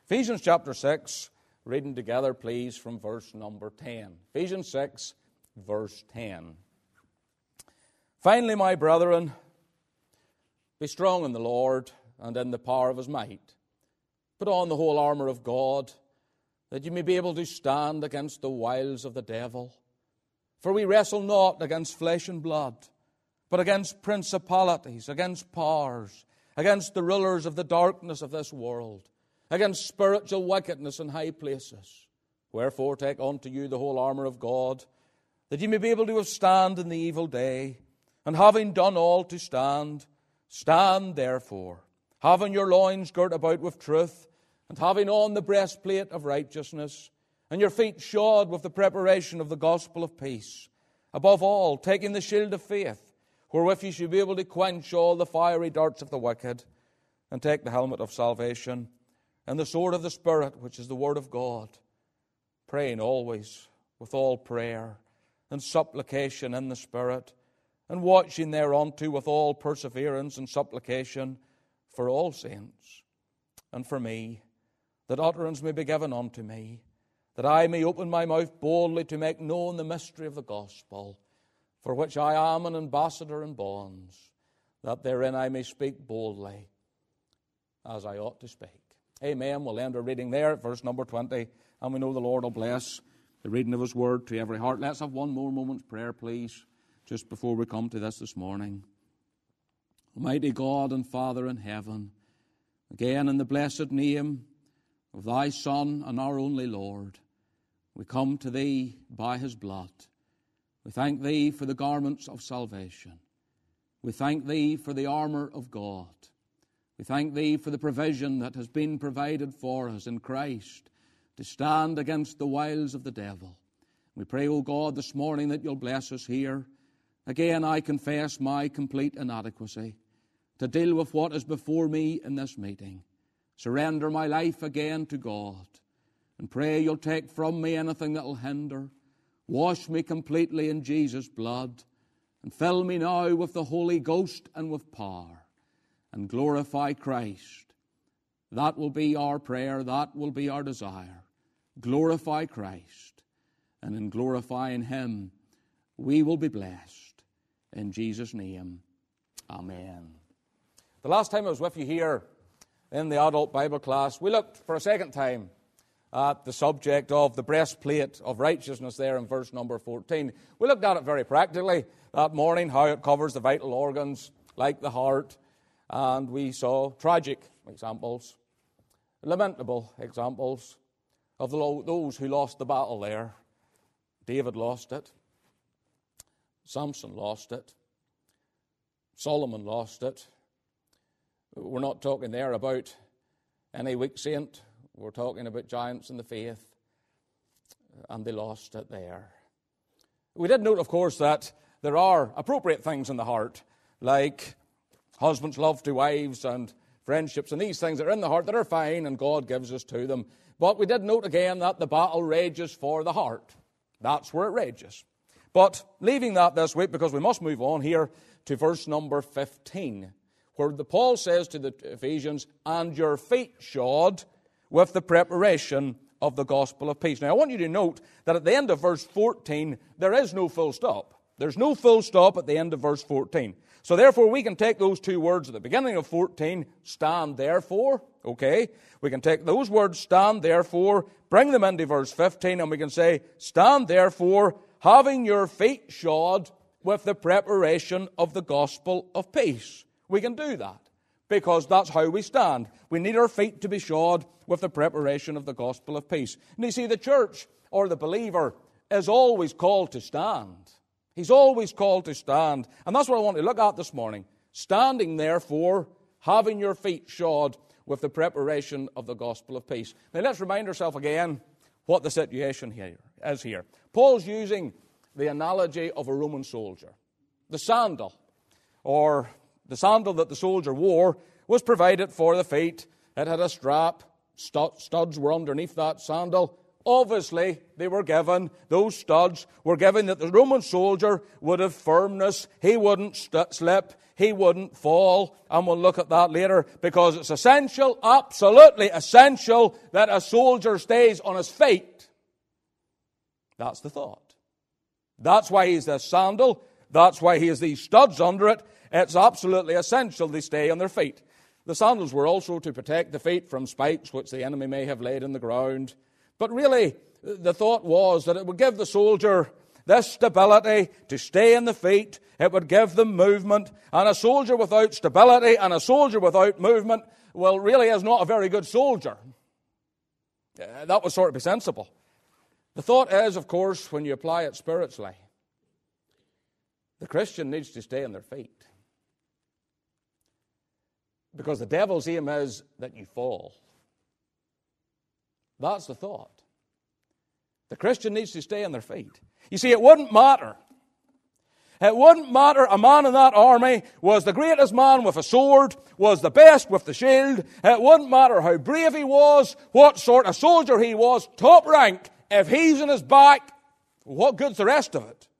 Ephesians chapter 6, reading together, please, from verse number 10. Ephesians 6, verse 10. Finally, my brethren, be strong in the Lord and in the power of His might. Put on the whole armor of God, that you may be able to stand against the wiles of the devil. For we wrestle not against flesh and blood, but against principalities, against powers, against the rulers of the darkness of this world, against spiritual wickedness in high places. Wherefore take unto you the whole armor of God, that ye may be able to withstand in the evil day, and having done all to stand, stand therefore, having your loins girt about with truth, and having on the breastplate of righteousness, and your feet shod with the preparation of the gospel of peace. Above all, taking the shield of faith, wherewith ye shall be able to quench all the fiery darts of the wicked, and take the helmet of salvation, and the sword of the Spirit, which is the word of God, praying always with all prayer and supplication in the Spirit, and watching thereunto with all perseverance and supplication for all saints, and for me, that utterance may be given unto me, that I may open my mouth boldly to make known the mystery of the gospel, for which I am an ambassador in bonds, that therein I may speak boldly as I ought to speak. Amen. We'll end our reading there at verse number 20, and we know the Lord will bless the reading of His word to every heart. Let's have one more moment's prayer, please, just before we come to this morning. Almighty God and Father in heaven, again in the blessed name of Thy Son and our only Lord, we come to Thee by His blood. We thank Thee for the garments of salvation. We thank Thee for the armor of God. We thank Thee for the provision that has been provided for us in Christ to stand against the wiles of the devil. We pray, O God, this morning that You'll bless us here. Again, I confess my complete inadequacy to deal with what is before me in this meeting. Surrender my life again to God, and pray You'll take from me anything that will hinder. Wash me completely in Jesus' blood, and fill me now with the Holy Ghost and with power, and glorify Christ. That will be our prayer, that will be our desire. Glorify Christ, and in glorifying Him, we will be blessed. In Jesus' name, amen. The last time I was with you here in the adult Bible class, we looked for a second time at the subject of the breastplate of righteousness there in verse number 14. We looked at it very practically that morning, how it covers the vital organs like the heart, and we saw tragic examples, lamentable examples of those who lost the battle there. David lost it. Samson lost it. Solomon lost it. We're not talking there about any weak saint. We're talking about giants in the faith, and they lost it there. We did note, of course, that there are appropriate things in the heart, like husbands' love to wives and friendships, and these things that are in the heart that are fine, and God gives us to them. But we did note again that the battle rages for the heart. That's where it rages. But leaving that this week, because we must move on here to verse number 15, where Paul says to the Ephesians, and your feet shod with the preparation of the gospel of peace. Now, I want you to note that at the end of verse 14, there is no full stop. There's no full stop at the end of verse 14. So therefore, we can take those two words at the beginning of 14, stand therefore, okay? We can take those words, stand therefore, bring them into verse 15, and we can say, stand therefore, having your feet shod with the preparation of the gospel of peace. We can do that, because that's how we stand. We need our feet to be shod with the preparation of the gospel of peace. And you see, the church, or the believer, is always called to stand. He's always called to stand. And that's what I want to look at this morning. Standing, therefore, having your feet shod with the preparation of the gospel of peace. Now, let's remind ourselves again what the situation here is here. Paul's using the analogy of a Roman soldier. The sandal, or the sandal that the soldier wore, was provided for the feet. It had a strap. Studs were underneath that sandal. obviously they were given, those studs were given that the Roman soldier would have firmness, he wouldn't slip, he wouldn't fall, and we'll look at that later, because it's essential, absolutely essential, that a soldier stays on his feet. That's the thought. That's why he's this sandal, that's why he has these studs under it. It's absolutely essential they stay on their feet. The sandals were also to protect the feet from spikes which the enemy may have laid in the ground. But really, the thought was that it would give the soldier this stability to stay in the feet. It would give them movement. And a soldier without stability and a soldier without movement, well, really is not a very good soldier. That would sort of be sensible. The thought is, of course, when you apply it spiritually, the Christian needs to stay on their feet. Because the devil's aim is that you fall. That's the thought. The Christian needs to stay on their feet. You see, it wouldn't matter. It wouldn't matter. A man in that army was the greatest man with a sword, was the best with the shield. It wouldn't matter how brave he was, what sort of soldier he was, top rank. If he's in his back, what good's the rest of it?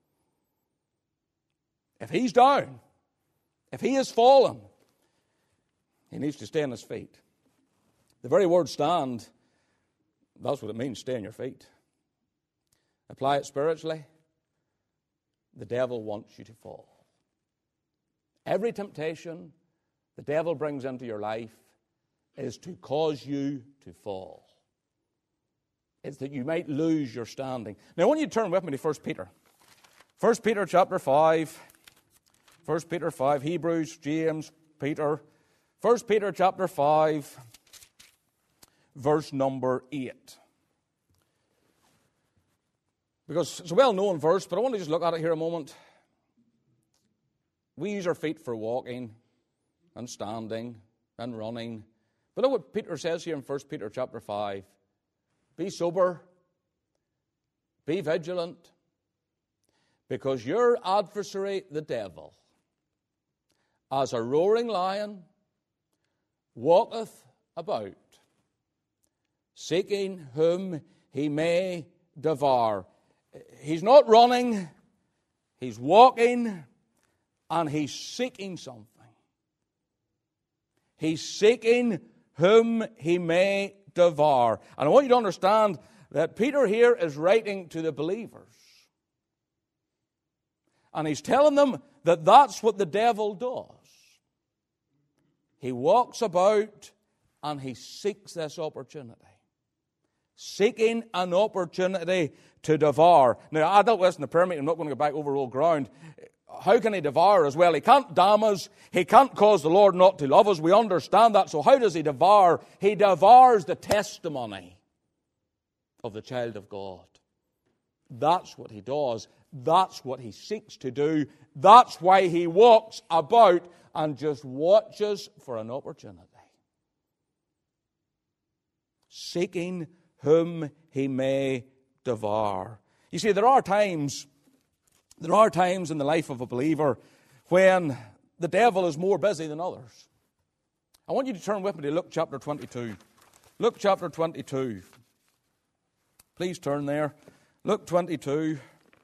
If he's down, if he has fallen, he needs to stay on his feet. The very word stand, that's what it means, stay on your feet. Apply it spiritually. The devil wants you to fall. Every temptation the devil brings into your life is to cause you to fall. It's that you might lose your standing. Now, I want you to turn with me to 1 Peter. 1 Peter chapter 5. 1 Peter 5, Hebrews, James, Peter. 1 Peter chapter 5, verse number 8. Because it's a well-known verse, but I want to just look at it here a moment. We use our feet for walking and standing and running. But look what Peter says here in 1 Peter chapter 5. Be sober, be vigilant, because your adversary, the devil, as a roaring lion, walketh about, seeking whom he may devour. He's not running, he's walking, and he's seeking something. He's seeking whom he may devour. And I want you to understand that Peter here is writing to the believers. And he's telling them that that's what the devil does. He walks about and he seeks this opportunity. Seeking an opportunity to devour. Now, I dealt with this in the prayer meeting. I'm not going to go back over old ground. How can he devour as well? He can't damn us. He can't cause the Lord not to love us. We understand that. So how does he devour? He devours the testimony of the child of God. That's what he does. That's what he seeks to do. That's why he walks about and just watches for an opportunity. Seeking whom he may devour. You see, there are times in the life of a believer when the devil is more busy than others. I want you to turn with me to Luke chapter 22. Luke chapter 22. Please turn there. Luke 22.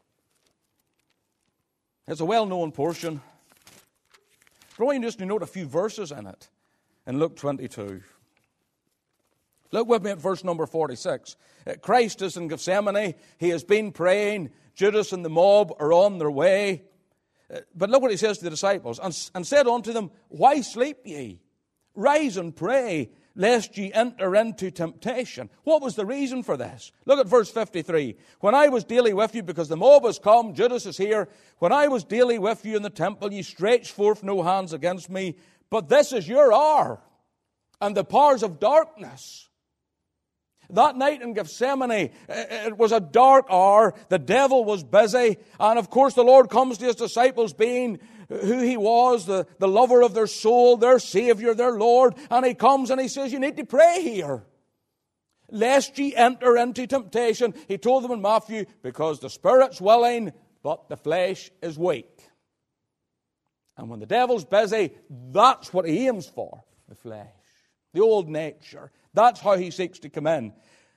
It's a well-known portion. But I want you just to note a few verses in it, in Luke 22. Look with me at verse number 46. Christ is in Gethsemane. He has been praying. Judas and the mob are on their way. But look what he says to the disciples. And said unto them, Why sleep ye? Rise and pray, lest ye enter into temptation. What was the reason for this? Look at verse 53. When I was daily with you, because the mob has come, Judas is here. When I was daily with you in the temple, ye stretched forth no hands against me. But this is your hour, and the powers of darkness. That night in Gethsemane, it was a dark hour. The devil was busy. And of course the Lord comes to his disciples being who he was, the lover of their soul, their Savior, their Lord. And he comes and he says, you need to pray here, lest ye enter into temptation. He told them in Matthew, because the spirit's willing, but the flesh is weak. And when the devil's busy, that's what he aims for, the flesh, the old nature. That's how he seeks to come in.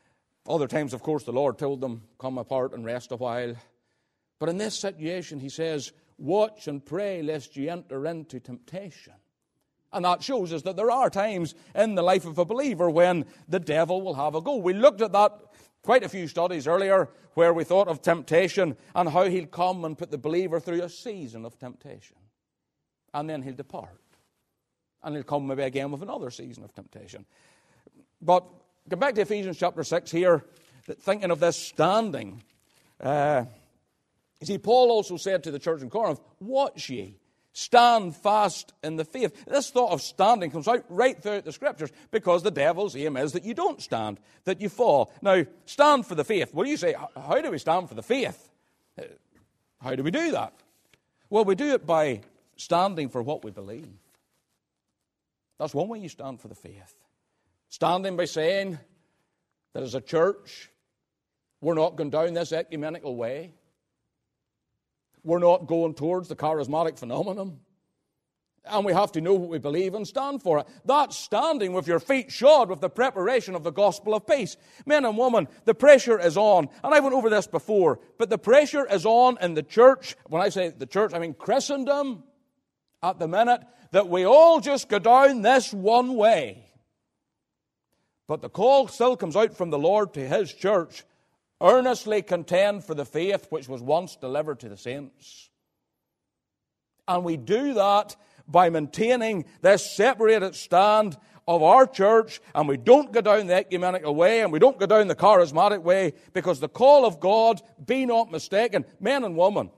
Other times, of course, the Lord told them, come apart and rest a while. But in this situation, he says, watch and pray lest ye enter into temptation. And that shows us that there are times in the life of a believer when the devil will have a go. We looked at that quite a few studies earlier where we thought of temptation and how he'll come and put the believer through a season of temptation. And then he'll depart. And he'll come maybe again with another season of temptation. But go back to Ephesians chapter 6 here, thinking of this standing. You see, Paul also said to the church in Corinth, watch ye, stand fast in the faith. This thought of standing comes out right throughout the Scriptures because the devil's aim is that you don't stand, that you fall. Now, stand for the faith. Well, you say, how do we stand for the faith? How do we do that? Well, we do it by standing for what we believe. That's one way you stand for the faith. Standing by saying that as a church, we're not going down this ecumenical way. We're not going towards the charismatic phenomenon. And we have to know what we believe and stand for it. That's standing with your feet shod with the preparation of the gospel of peace. Men and women, the pressure is on. And I went over this before, but the pressure is on in the church. When I say the church, I mean Christendom at the minute, that we all just go down this one way. But the call still comes out from the Lord to His church. Earnestly contend for the faith which was once delivered to the saints. And we do that by maintaining this separated stand of our church, and we don't go down the ecumenical way, and we don't go down the charismatic way, because the call of God, be not mistaken, men and women,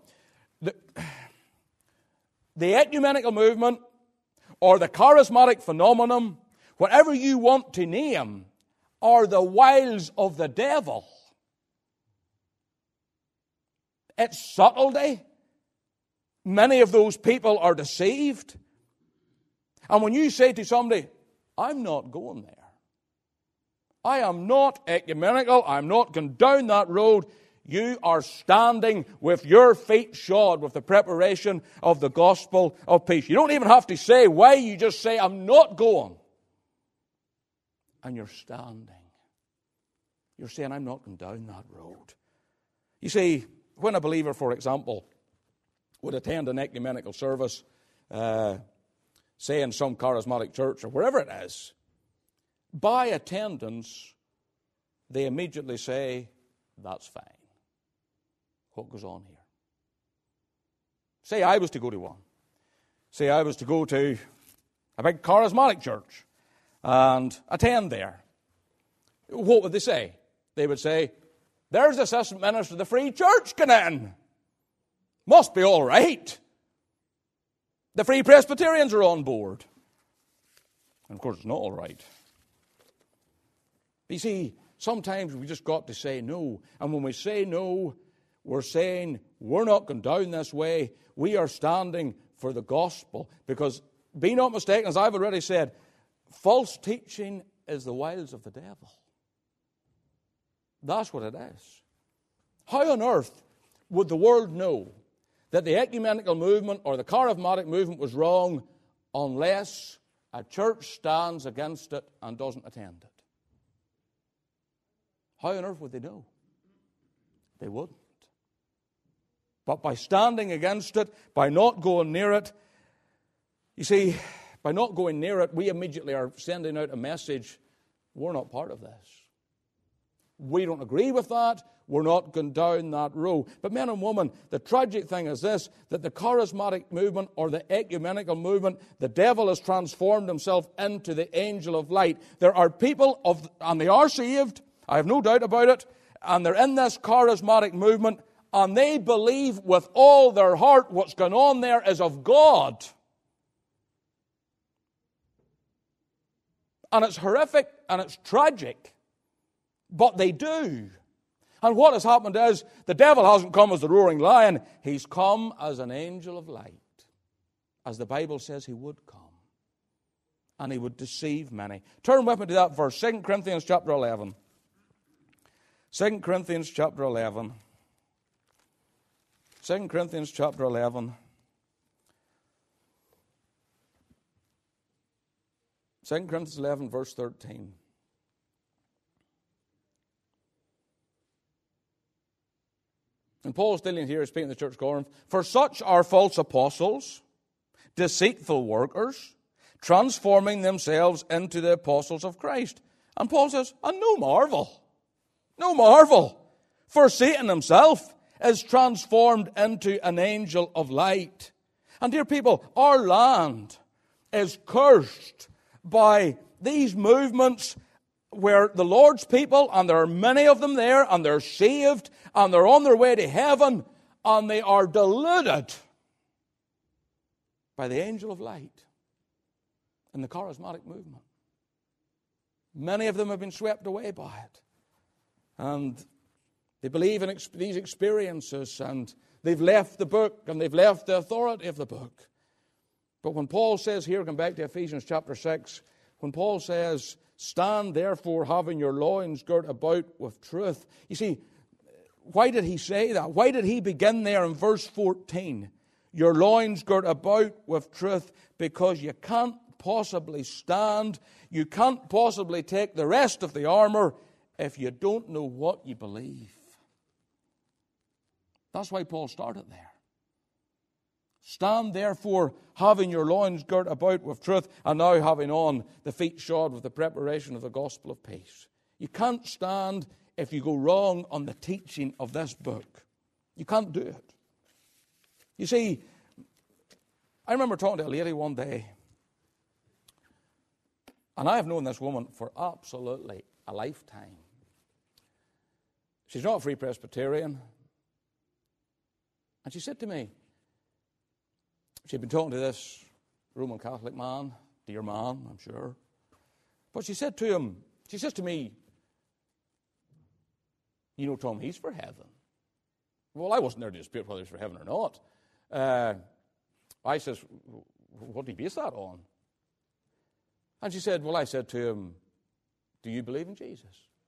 the ecumenical movement or the charismatic phenomenon, whatever you want to name, are the wiles of the devil. It's subtlety. Many of those people are deceived. And when you say to somebody, I'm not going there. I am not ecumenical. I'm not going down that road. You are standing with your feet shod with the preparation of the gospel of peace. You don't even have to say why. You just say, I'm not going. And you're standing. You're saying, I'm not going down that road. You see, when a believer, for example, would attend an ecumenical service, say in some charismatic church or wherever it is, by attendance, they immediately say, that's fine. What goes on here? Say I was to go to one. Say I was to go to a big charismatic church and attend there. What would they say? They would say, there's the assistant minister of the Free Church coming in. Must be all right. The Free Presbyterians are on board. And of course, it's not all right. You see, sometimes we just got to say no. And when we say no, we're saying we're not going down this way. We are standing for the gospel. Because, be not mistaken, as I've already said, false teaching is the wiles of the devil. That's what it is. How on earth would the world know that the ecumenical movement or the charismatic movement was wrong unless a church stands against it and doesn't attend it? How on earth would they know? They wouldn't. But by standing against it, by not going near it, you see, by not going near it, we immediately are sending out a message, we're not part of this. We don't agree with that. We're not going down that road. But men and women, the tragic thing is this, that the charismatic movement or the ecumenical movement, the devil has transformed himself into the angel of light. There are people, and they are saved, I have no doubt about it, and they're in this charismatic movement, and they believe with all their heart what's going on there is of God. And it's horrific and it's tragic. But they do. And what has happened is the devil hasn't come as the roaring lion. He's come as an angel of light. As the Bible says he would come. And he would deceive many. Turn with me to that verse. 2 Corinthians chapter 11. 2 Corinthians chapter 11. 2 Corinthians chapter 11. 2 Corinthians 11 verse 13. And Paul's dealing here, speaking to the church of Corinth, for such are false apostles, deceitful workers, transforming themselves into the apostles of Christ. And Paul says, and no marvel. No marvel. For Satan himself is transformed into an angel of light. And dear people, our land is cursed by these movements where the Lord's people, and there are many of them there, and they're saved, and they're on their way to heaven, and they are deluded by the angel of light in the charismatic movement. Many of them have been swept away by it. And they believe in these experiences, and they've left the book, and they've left the authority of the book. But when Paul says here, come back to Ephesians chapter 6, when Paul says, stand therefore having your loins girt about with truth. You see, why did he say that? Why did he begin there in verse 14? Your loins girt about with truth, because you can't possibly stand, you can't possibly take the rest of the armor if you don't know what you believe. That's why Paul started there. Stand therefore, having your loins girt about with truth, and now having on the feet shod with the preparation of the gospel of peace. You can't stand if you go wrong on the teaching of this book. You can't do it. You see, I remember talking to a lady one day, and I have known this woman for absolutely a lifetime. She's not a Free Presbyterian. And she said to me, she'd been talking to this Roman Catholic man, dear man, I'm sure. But she said to him, she says to me, you know, Tom, he's for heaven. Well, I wasn't there to dispute whether he's for heaven or not. I says, what do you base that on? And she said, well, I said to him, do you believe in Jesus?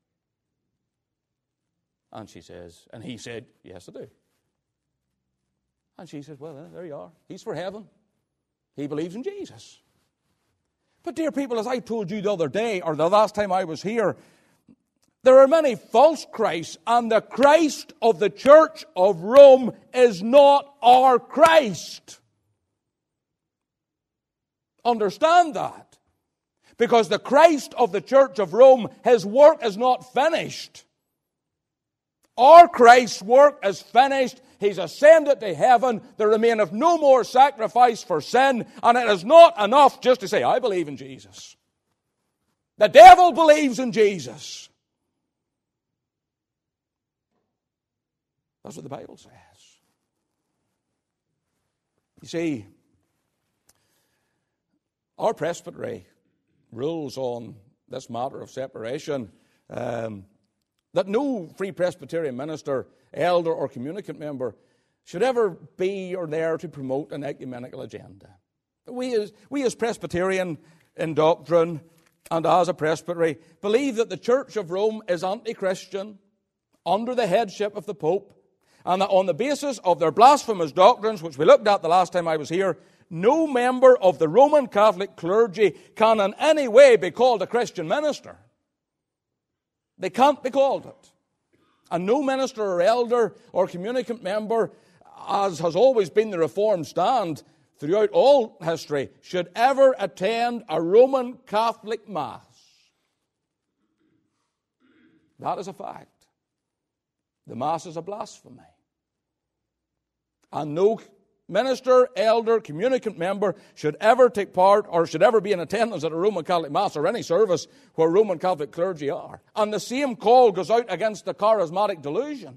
And she says, and he said, yes, I do. And she says, well, there you are. He's for heaven. He believes in Jesus. But dear people, as I told you the other day, or the last time I was here, there are many false Christs, and the Christ of the Church of Rome is not our Christ. Understand that. Because the Christ of the Church of Rome, his work is not finished. Our Christ's work is finished. He's ascended to heaven. There remaineth no more sacrifice for sin. And it is not enough just to say, I believe in Jesus. The devil believes in Jesus. That's what the Bible says. You see, our presbytery rules on this matter of separation that no Free Presbyterian minister, elder, or communicant member should ever be or there to promote an ecumenical agenda. We as Presbyterian in doctrine and as a presbytery believe that the Church of Rome is anti-Christian under the headship of the Pope, and that on the basis of their blasphemous doctrines, which we looked at the last time I was here, no member of the Roman Catholic clergy can in any way be called a Christian minister. They can't be called it. And no minister or elder or communicant member, as has always been the Reformed stand throughout all history, should ever attend a Roman Catholic Mass. That is a fact. The Mass is a blasphemy. And no minister, elder, communicant member should ever take part or should ever be in attendance at a Roman Catholic Mass or any service where Roman Catholic clergy are. And the same call goes out against the charismatic delusion.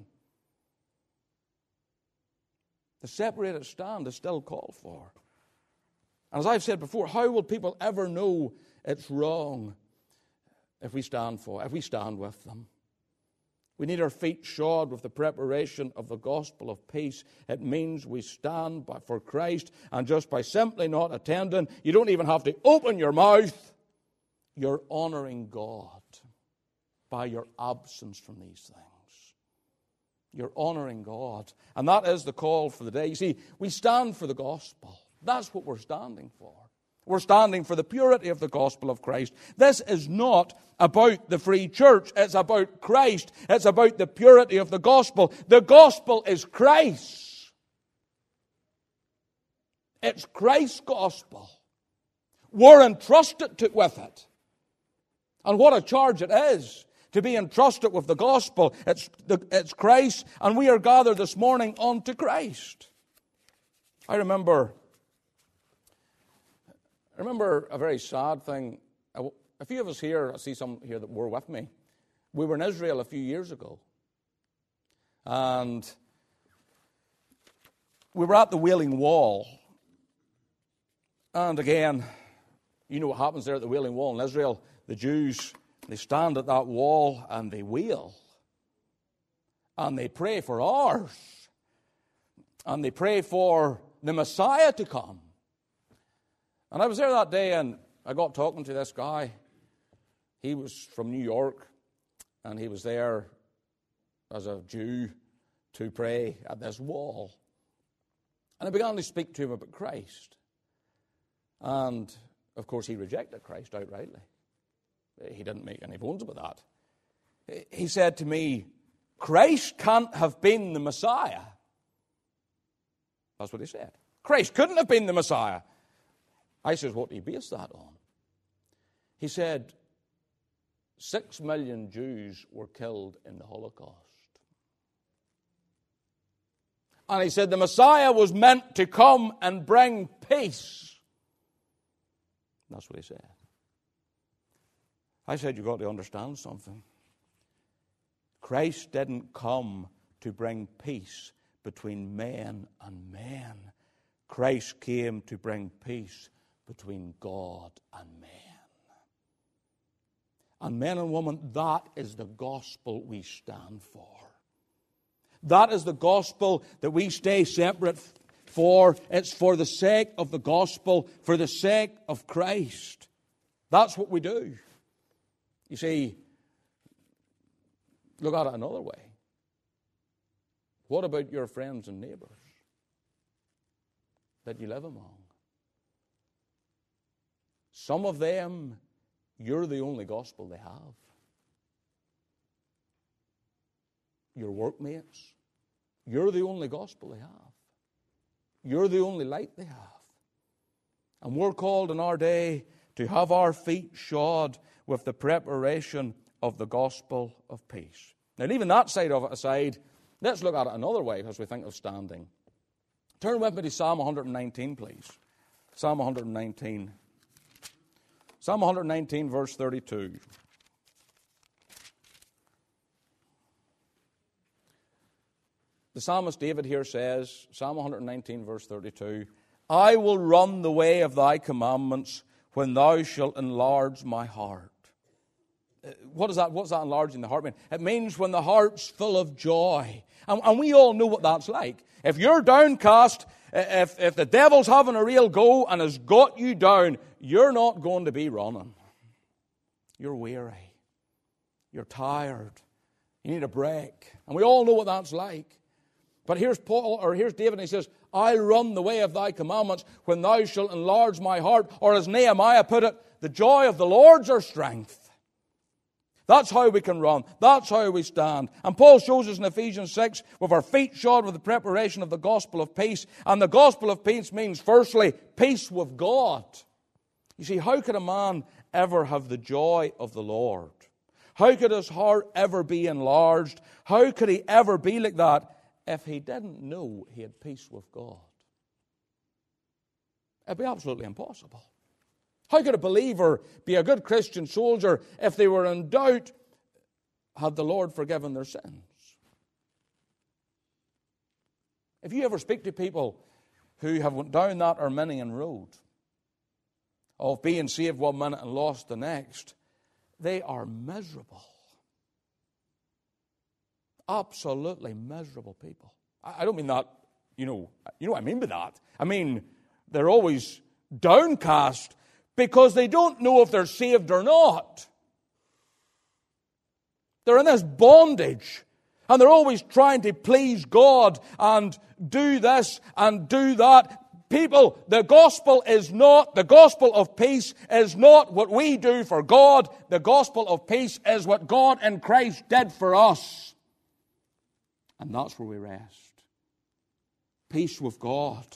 The separated stand is still called for. And as I've said before, how will people ever know it's wrong if we stand with them? We need our feet shod with the preparation of the gospel of peace. It means we stand for Christ, and just by simply not attending, you don't even have to open your mouth. You're honoring God by your absence from these things. You're honoring God. And that is the call for the day. You see, we stand for the gospel. That's what we're standing for. We're standing for the purity of the gospel of Christ. This is not about the free church. It's about Christ. It's about the purity of the gospel. The gospel is Christ. It's Christ's gospel. We're entrusted with it. And what a charge it is to be entrusted with the gospel. It's Christ, and we are gathered this morning unto Christ. I remember a very sad thing. A few of us here, I see some here that were with me. We were in Israel a few years ago. And we were at the Wailing Wall. And again, you know what happens there at the Wailing Wall in Israel. The Jews, they stand at that wall and they wail. And they pray for hours. And they pray for the Messiah to come. And I was there that day and I got talking to this guy. He was from New York and he was there as a Jew to pray at this wall. And I began to speak to him about Christ. And, of course, he rejected Christ outrightly. He didn't make any bones about that. He said to me, Christ can't have been the Messiah. That's what he said. Christ couldn't have been the Messiah. I said, what do you base that on? He said, 6 million Jews were killed in the Holocaust. And he said the Messiah was meant to come and bring peace. That's what he said. I said, you've got to understand something. Christ didn't come to bring peace between men and men. Christ came to bring peace between God and man. And men and women, that is the gospel we stand for. That is the gospel that we stay separate for. It's for the sake of the gospel, for the sake of Christ. That's what we do. You see, look at it another way. What about your friends and neighbors that you live among? Some of them, you're the only gospel they have. Your workmates, you're the only gospel they have. You're the only light they have. And we're called in our day to have our feet shod with the preparation of the gospel of peace. Now, leaving that side of it aside, let's look at it another way as we think of standing. Turn with me to Psalm 119, please. Psalm 119. Psalm 119, verse 32. The psalmist David here says, Psalm 119, verse 32, I will run the way of thy commandments when thou shalt enlarge my heart. What's that enlarging the heart mean? It means when the heart's full of joy. And we all know what that's like. If you're downcast, if the devil's having a real go and has got you down, you're not going to be running. You're weary. You're tired. You need a break. And we all know what that's like. But here's David, and he says, I'll run the way of thy commandments when thou shalt enlarge my heart. Or as Nehemiah put it, the joy of the Lord's our strength. That's how we can run. That's how we stand. And Paul shows us in Ephesians 6, with our feet shod with the preparation of the gospel of peace. And the gospel of peace means, firstly, peace with God. You see, how could a man ever have the joy of the Lord? How could his heart ever be enlarged? How could he ever be like that if he didn't know he had peace with God? It'd be absolutely impossible. How could a believer be a good Christian soldier if they were in doubt, had the Lord forgiven their sins? If you ever speak to people who have went down that Arminian road of being saved one minute and lost the next, they are miserable. Absolutely miserable people. I don't mean that, you know what I mean by that. I mean, they're always downcast because they don't know if they're saved or not. They're in this bondage, and they're always trying to please God and do this and do that, People, the gospel of peace is not what we do for God. The gospel of peace is what God in Christ did for us. And that's where we rest. Peace with God.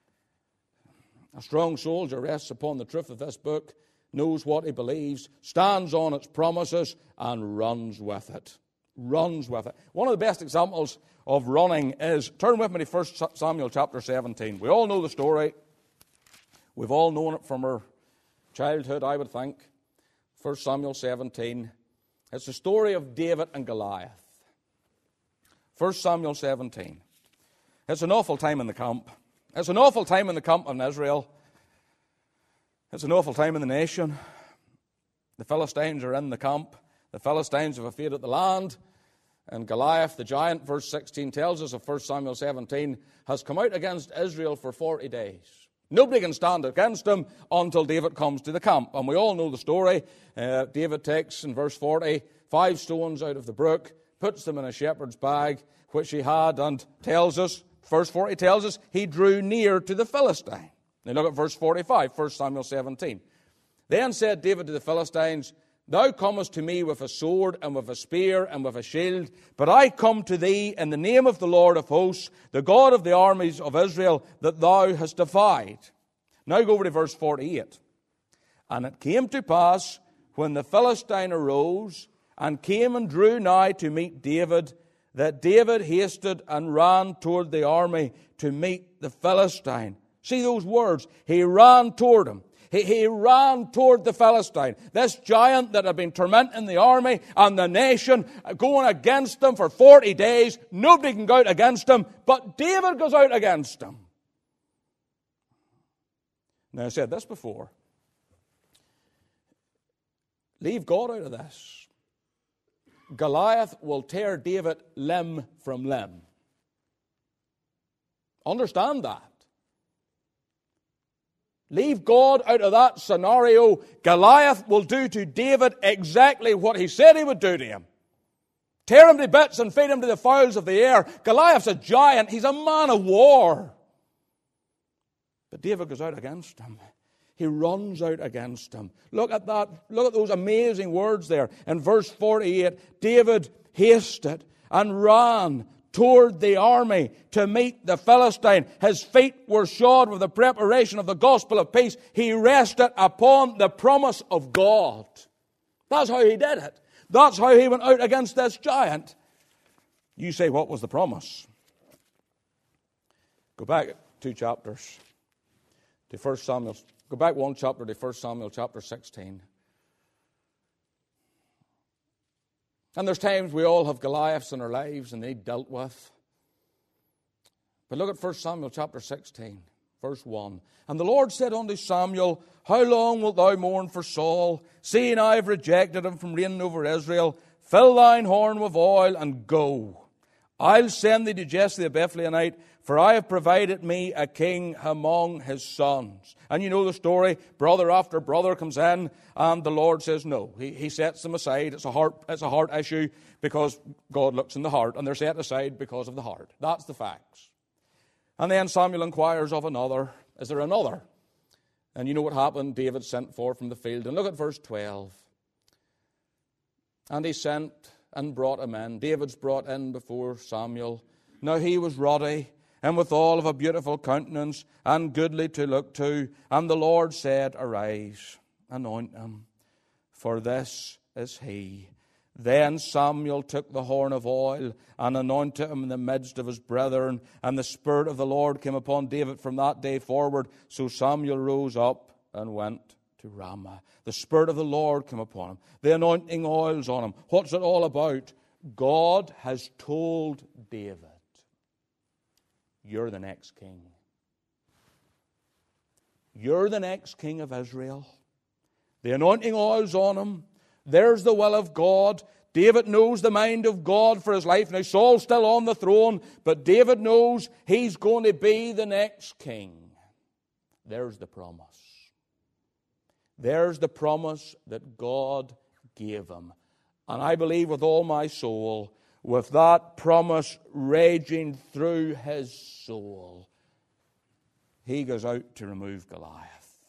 A strong soldier rests upon the truth of this book, knows what he believes, stands on its promises, and runs with it. Runs with it. One of the best examples of running is, turn with me to 1 Samuel chapter 17. We all know the story. We've all known it from our childhood, I would think. 1 Samuel 17. It's the story of David and Goliath. 1 Samuel 17. It's an awful time in the camp. It's an awful time in the camp in Israel. It's an awful time in the nation. The Philistines are in the camp. The Philistines have invaded the land. And Goliath, the giant, verse 16 tells us of 1 Samuel 17, has come out against Israel for 40 days. Nobody can stand against him until David comes to the camp. And we all know the story. David takes, in verse 40, 5 stones out of the brook, puts them in a shepherd's bag, which he had, and tells us, verse 40 tells us, he drew near to the Philistine. Now look at verse 45, 1 Samuel 17. Then said David to the Philistines, Thou comest to me with a sword and with a spear and with a shield, but I come to thee in the name of the Lord of hosts, the God of the armies of Israel, that thou hast defied. Now go over to verse 48. And it came to pass, when the Philistine arose and came and drew nigh to meet David, that David hasted and ran toward the army to meet the Philistine. See those words? He ran toward him. He ran toward the Philistine, this giant that had been tormenting the army and the nation, going against them for 40 days. Nobody can go out against him, but David goes out against him. Now, I said this before. Leave God out of this. Goliath will tear David limb from limb. Understand that. Leave God out of that scenario. Goliath will do to David exactly what he said he would do to him. Tear him to bits and feed him to the fowls of the air. Goliath's a giant. He's a man of war. But David goes out against him. He runs out against him. Look at that. Look at those amazing words there. In verse 48, David hasted and ran toward the army to meet the Philistine. His feet were shod with the preparation of the gospel of peace. He rested upon the promise of God. That's how he did it. That's how he went out against this giant. You say, what was the promise? Go back 2 chapters to 1 Samuel. Go back 1 chapter to 1 Samuel chapter 16. And there's times we all have Goliaths in our lives and they dealt with. But look at 1 Samuel chapter 16, verse 1. And the Lord said unto Samuel, How long wilt thou mourn for Saul, seeing I have rejected him from reigning over Israel? Fill thine horn with oil and go. I'll send thee to Jesse the Bethlehemite, for I have provided me a king among his sons. And you know the story. Brother after brother comes in, and the Lord says no. He sets them aside. It's a heart issue because God looks in the heart, and they're set aside because of the heart. That's the facts. And then Samuel inquires of another. Is there another? And you know what happened? David sent forth from the field. And look at verse 12. And he sent and brought him in. David's brought in before Samuel. Now he was ruddy, and withal of a beautiful countenance, and goodly to look to. And the Lord said, Arise, anoint him, for this is he. Then Samuel took the horn of oil, and anointed him in the midst of his brethren. And the Spirit of the Lord came upon David from that day forward. So Samuel rose up and went to Ramah. The Spirit of the Lord came upon him. The anointing oil's on him. What's it all about? God has told David, you're the next king. You're the next king of Israel. The anointing oil's on him. There's the will of God. David knows the mind of God for his life. Now, Saul's still on the throne, but David knows he's going to be the next king. There's the promise. There's the promise that God gave him. And I believe with all my soul, with that promise raging through his soul, he goes out to remove Goliath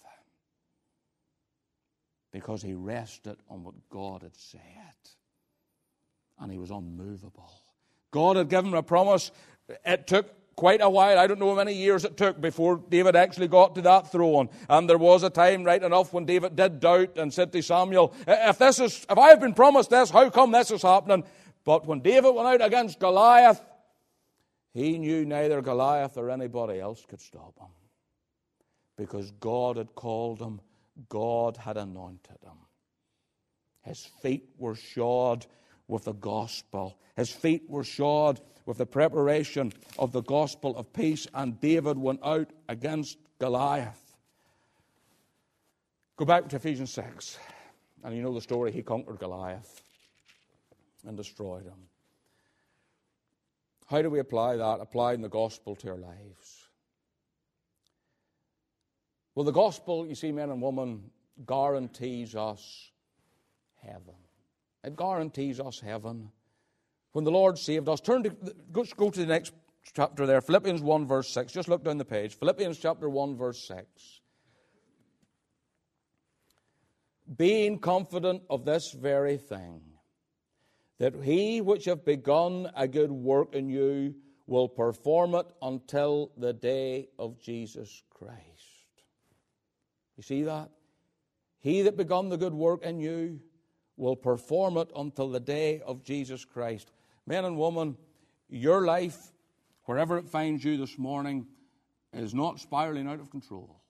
because he rested on what God had said. And he was unmovable. God had given him a promise. It took quite a while. I don't know how many years it took before David actually got to that throne. And there was a time, right enough, when David did doubt and said to Samuel, if I have been promised this, how come this is happening? But when David went out against Goliath, he knew neither Goliath or anybody else could stop him. Because God had called him. God had anointed him. His feet were shod with the gospel. His feet were shod with the preparation of the gospel of peace, and David went out against Goliath. Go back to Ephesians 6, and you know the story. He conquered Goliath and destroyed him. How do we apply that? Applying the gospel to our lives. Well, the gospel, you see, men and women, guarantees us heaven. It guarantees us heaven. When the Lord saved us, go to the next chapter there, Philippians 1 verse 6. Just look down the page. Philippians chapter 1 verse 6. Being confident of this very thing, that he which hath begun a good work in you will perform it until the day of Jesus Christ. You see that? He that begun the good work in you will perform it until the day of Jesus Christ. Men and women, your life, wherever it finds you this morning, is not spiraling out of control.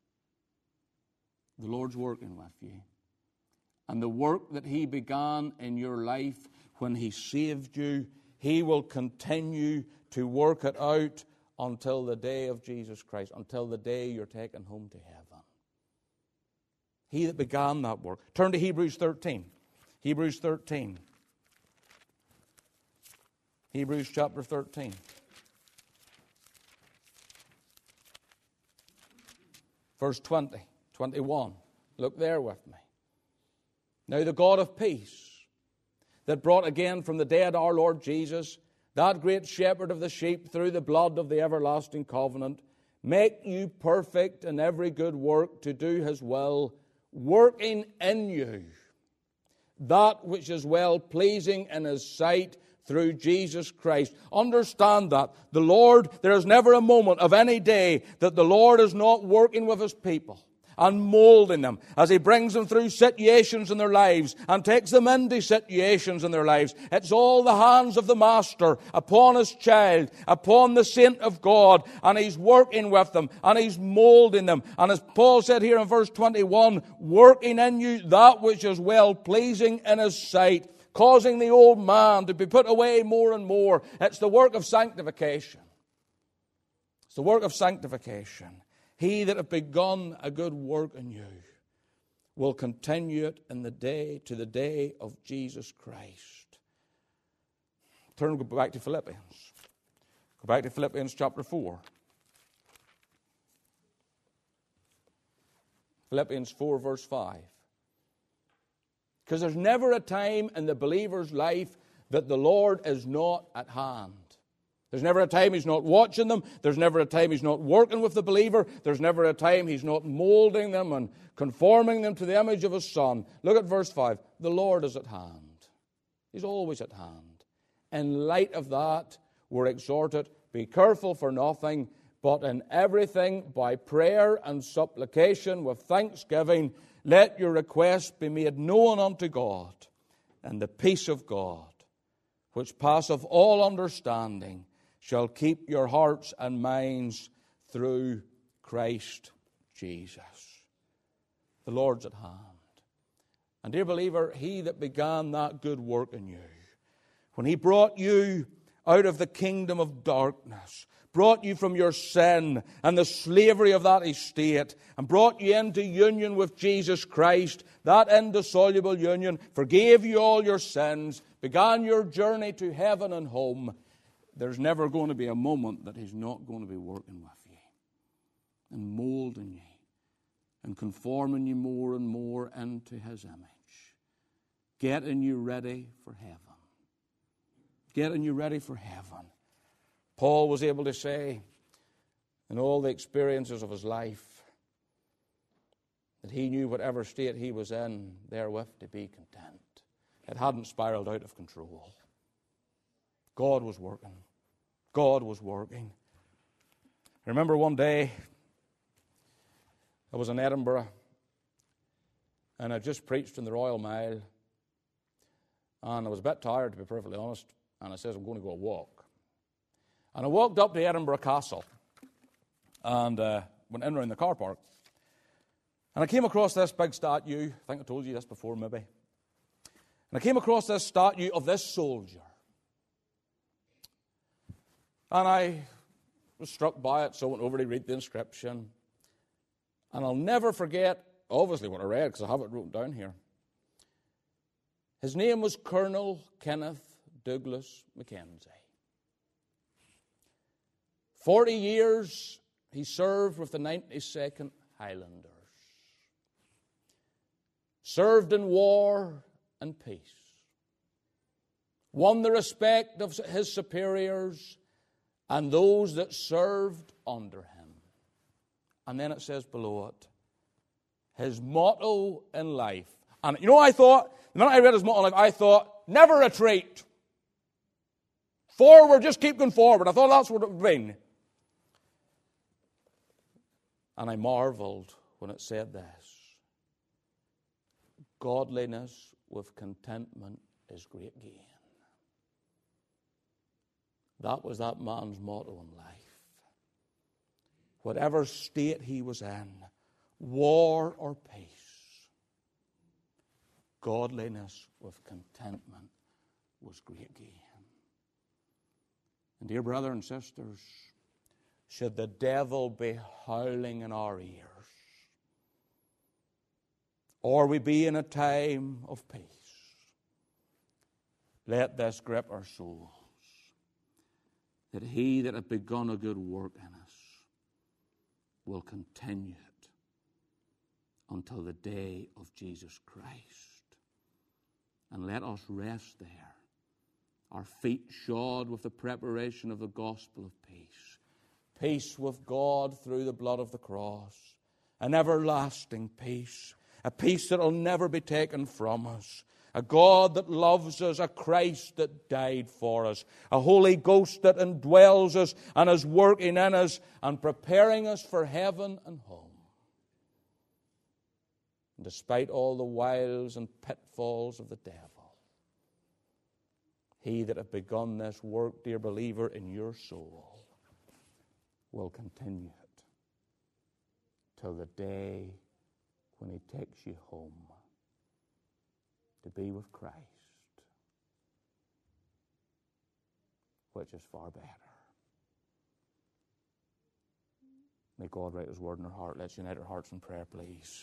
The Lord's working with you. And the work that he began in your life when he saved you, he will continue to work it out until the day of Jesus Christ, until the day you're taken home to heaven. He that began that work. Turn to Hebrews 13. Hebrews 13. Hebrews chapter 13. Verse 20, 21. Look there with me. Now the God of peace, that brought again from the dead our Lord Jesus, that great shepherd of the sheep, through the blood of the everlasting covenant, make you perfect in every good work to do his will, working in you that which is well pleasing in his sight through Jesus Christ. Understand that. The Lord, there is never a moment of any day that the Lord is not working with his people and molding them as he brings them through situations in their lives and takes them into situations in their lives. It's all the hands of the Master upon his child, upon the saint of God, and he's working with them and he's molding them. And as Paul said here in verse 21, working in you that which is well pleasing in his sight, causing the old man to be put away more and more. It's the work of sanctification. It's the work of sanctification. He that hath begun a good work in you will continue it to the day of Jesus Christ. Go back to Philippians. Go back to Philippians chapter 4. Philippians 4 verse 5. Because there's never a time in the believer's life that the Lord is not at hand. There's never a time he's not watching them. There's never a time he's not working with the believer. There's never a time he's not molding them and conforming them to the image of his Son. Look at verse 5. The Lord is at hand. He's always at hand. In light of that, we're exhorted, be careful for nothing, but in everything by prayer and supplication with thanksgiving, let your requests be made known unto God, and the peace of God, which passeth all understanding, shall keep your hearts and minds through Christ Jesus. The Lord's at hand. And dear believer, he that began that good work in you, when he brought you out of the kingdom of darkness, brought you from your sin and the slavery of that estate, and brought you into union with Jesus Christ, that indissoluble union, forgave you all your sins, began your journey to heaven and home, there's never going to be a moment that he's not going to be working with you and molding you and conforming you more and more into his image, getting you ready for heaven. Getting you ready for heaven. Paul was able to say in all the experiences of his life, that he knew whatever state he was in therewith to be content. It hadn't spiraled out of control. God was working. God was working. I remember one day I was in Edinburgh and I just preached in the Royal Mile, and I was a bit tired, to be perfectly honest, and I said, I'm going to go a walk. And I walked up to Edinburgh Castle and went in around the car park. And I came across this big statue. I think I told you this before, maybe. And I came across this statue of this soldier. And I was struck by it, so I went over to read the inscription. And I'll never forget, obviously, what I read, because I have it written down here. His name was Colonel Kenneth Douglas Mackenzie. 40 years he served with the 92nd Highlanders. Served in war and peace. Won the respect of his superiors and those that served under him. And then it says below it, his motto in life. And you know, I thought, the minute I read his motto in life, I thought, never retreat. Forward, just keep going forward. I thought that's what it would mean. And I marveled when it said this. Godliness with contentment is great gain. That was that man's motto in life. Whatever state he was in, war or peace, godliness with contentment was great gain. And dear brothers and sisters, should the devil be howling in our ears, or we be in a time of peace, let this grip our souls, that he that hath begun a good work in us will continue it until the day of Jesus Christ. And let us rest there, our feet shod with the preparation of the gospel of peace. Peace with God through the blood of the cross. An everlasting peace. A peace that will never be taken from us. A God that loves us. A Christ that died for us. A Holy Ghost that indwells us and is working in us and preparing us for heaven and home. And despite all the wiles and pitfalls of the devil, he that hath begun this work, dear believer, in your soul, will continue it till the day when he takes you home to be with Christ, which is far better. May God write his word in our heart. Let's unite our hearts in prayer, please.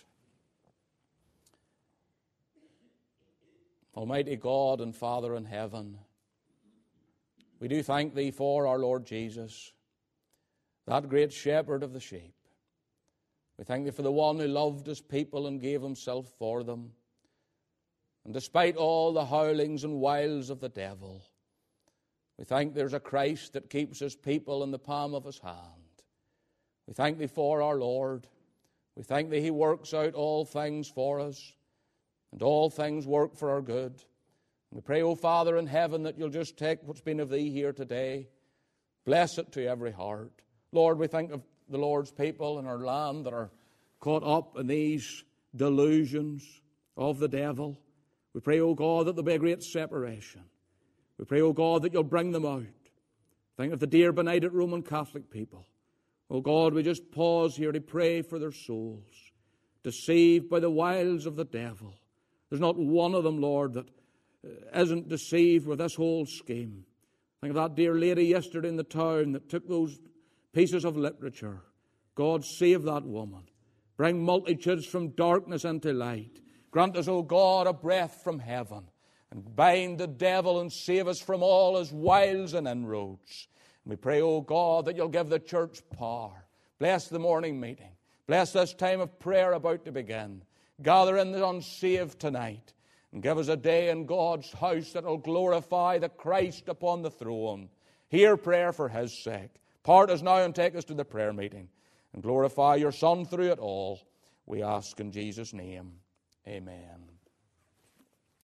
Almighty God and Father in heaven, we do thank thee for our Lord Jesus, that great shepherd of the sheep. We thank thee for the one who loved his people and gave himself for them. And despite all the howlings and wiles of the devil, we thank there's a Christ that keeps his people in the palm of his hand. We thank thee for our Lord. We thank thee he works out all things for us, and all things work for our good. And we pray, O Father in heaven, that you'll just take what's been of thee here today. Bless it to every heart. Lord, we think of the Lord's people in our land that are caught up in these delusions of the devil. We pray, O God, that there'll be a great separation. We pray, O God, that you'll bring them out. Think of the dear benighted Roman Catholic people. O God, we just pause here to pray for their souls, deceived by the wiles of the devil. There's not one of them, Lord, that isn't deceived with this whole scheme. Think of that dear lady yesterday in the town that took those pieces of literature. God, save that woman. Bring multitudes from darkness into light. Grant us, O God, a breath from heaven, and bind the devil and save us from all his wiles and inroads. And we pray, O God, that you'll give the church power. Bless the morning meeting. Bless this time of prayer about to begin. Gather in the unsaved tonight, and give us a day in God's house that will glorify the Christ upon the throne. Hear prayer for his sake. Part us now and take us to the prayer meeting, and glorify your Son through it all. We ask in Jesus' name. Amen.